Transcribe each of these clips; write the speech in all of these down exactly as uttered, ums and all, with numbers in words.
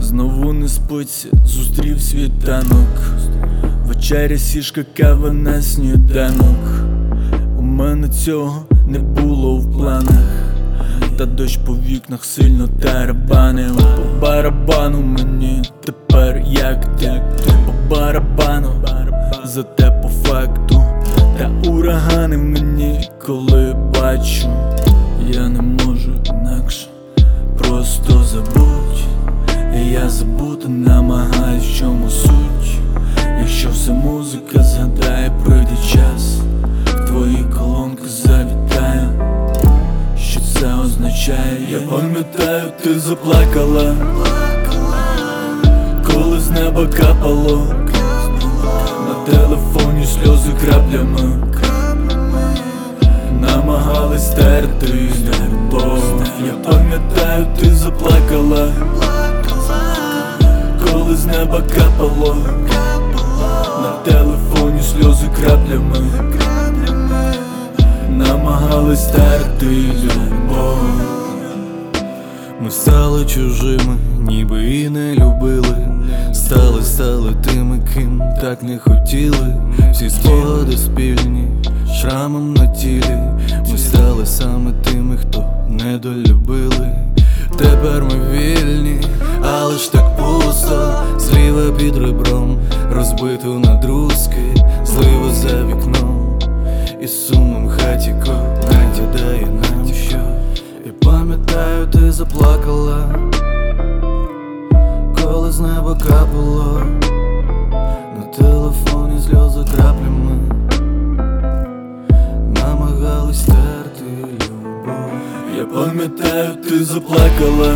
Знову не спиться, зустрів світанок. Вечеря, сішка, кава на сніданок. У мене цього не було в планах, та дощ по вікнах сильно тарабанив. По барабану мені тепер як ти, по барабану, зате по факту. Та урагани мені, коли бачу, я не можу інакше, просто забудь. І я забути намагаюсь, в чому суть. Якщо все музика згадає, пройде час, в твої колонки завітаю. Що це означає? Я пам'ятаю, ти заплакала, коли з неба капало, на телефоні сльози краплями, намагались стерти любов. Я пам'ятаю, ти заплакала, коли з неба капало, на телефоні сльози краплями, намагались стерти любов. Ми стали чужими, ніби і не любили. Стали, стали тими, ким так не хотіли. Всі спогади спільні, шрамом на тілі. Ми стали саме тими, хто недолюбили. Тепер ми вільні, але ж так пусто. Зліва під ребром, розбиту на друзки, злива за вікном, і сумом хаті надідає нам, що. І пам'ятаю, ти заплакала, коли з неба капало, на телефоні сльози краплями, намагались стерти любов. Я пам'ятаю, ти заплакала,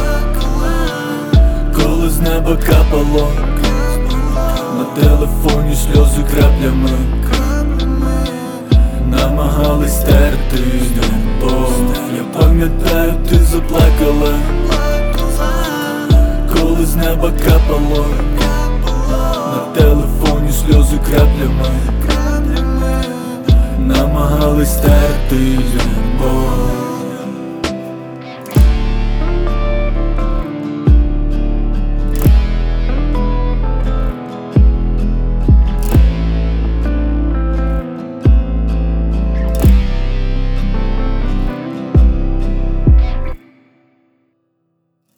коли з неба капало, на телефоні сльози краплями, намагались стерти любов. Я пам'ятаю, ти заплакала, коли з неба капало, на телефоні сльози краплями, намагались стерти любов.